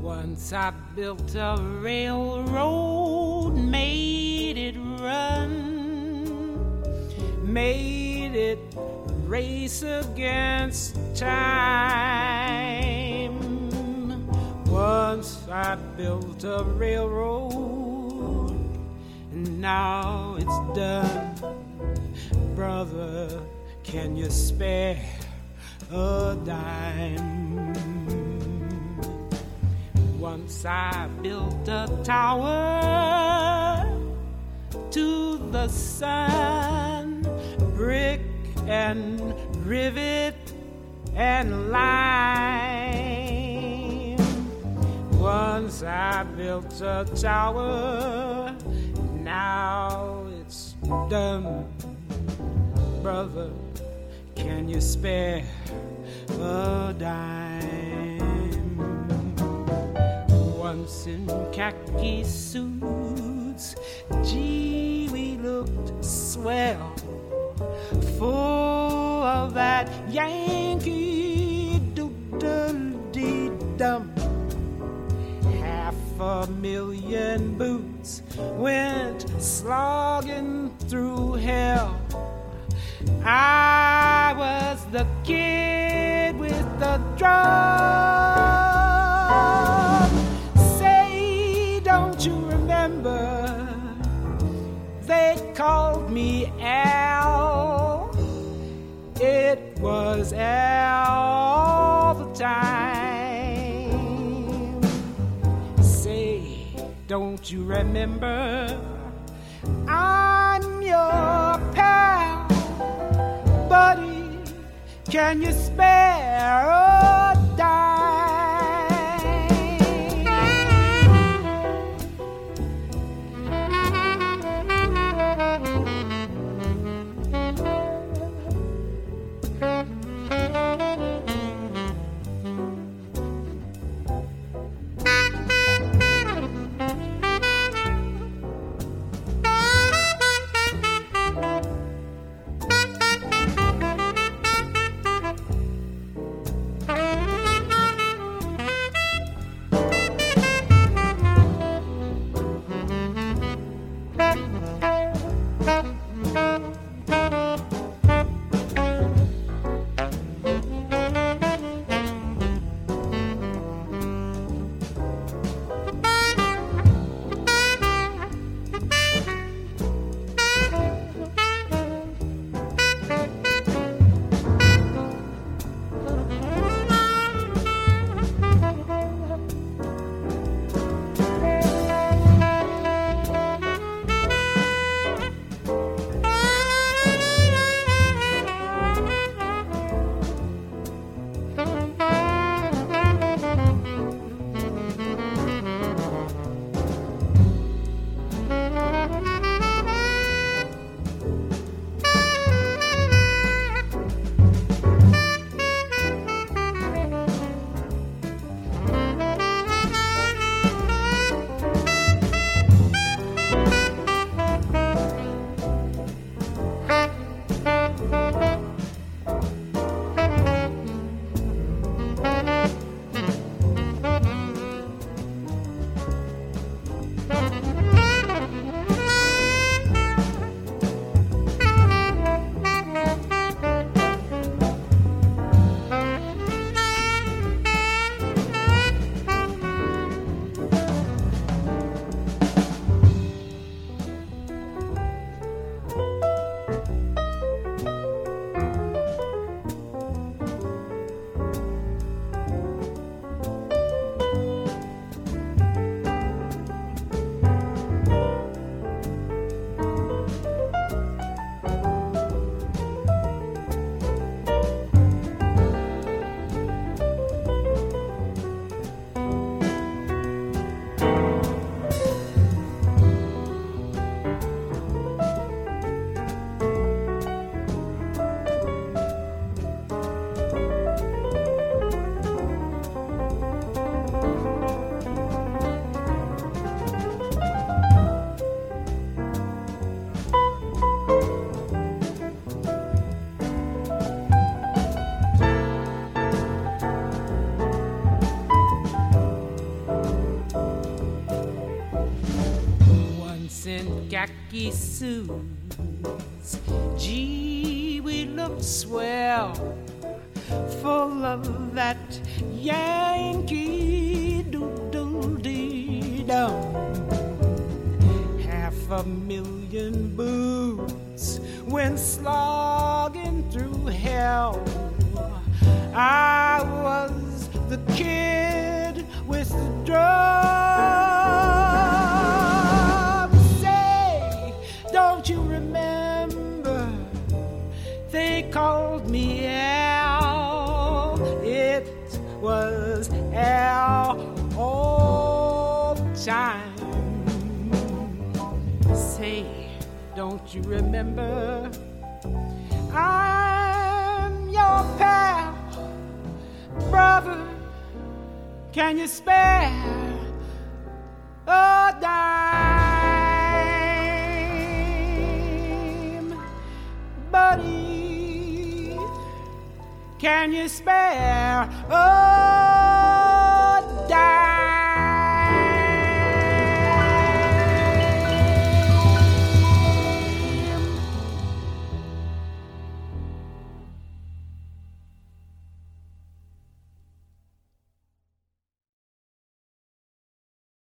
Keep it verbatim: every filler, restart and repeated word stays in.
Once I built a railroad, made it run, made it race against time. Once I built a railroad, and now it's done. Brother, can you spare a dime? Once I built a tower to the sun, brick and rivet and lime. Once I built a tower, now it's done. Brother, can you spare a dime? Once in khaki suits, gee, we looked swell, full of that Yankee doodle-dee-dum. Half a million boots went slogging through hell. I was the kid with the drum. Say, don't you remember? They called me Al. It was Al all the time. Say, don't you remember? I'm your pal. Buddy, can you spare a dime? Jackie Sue's. Gee, we looked swell, full of that Yankee doodle-dee-dum. Half a million boots went slogging through hell. I was the kid with the drum. Say, don't you remember they called me Al? It was Al all the time. Say, don't you remember I'm your pal, brother? Can you spare a dime, buddy? Can you spare a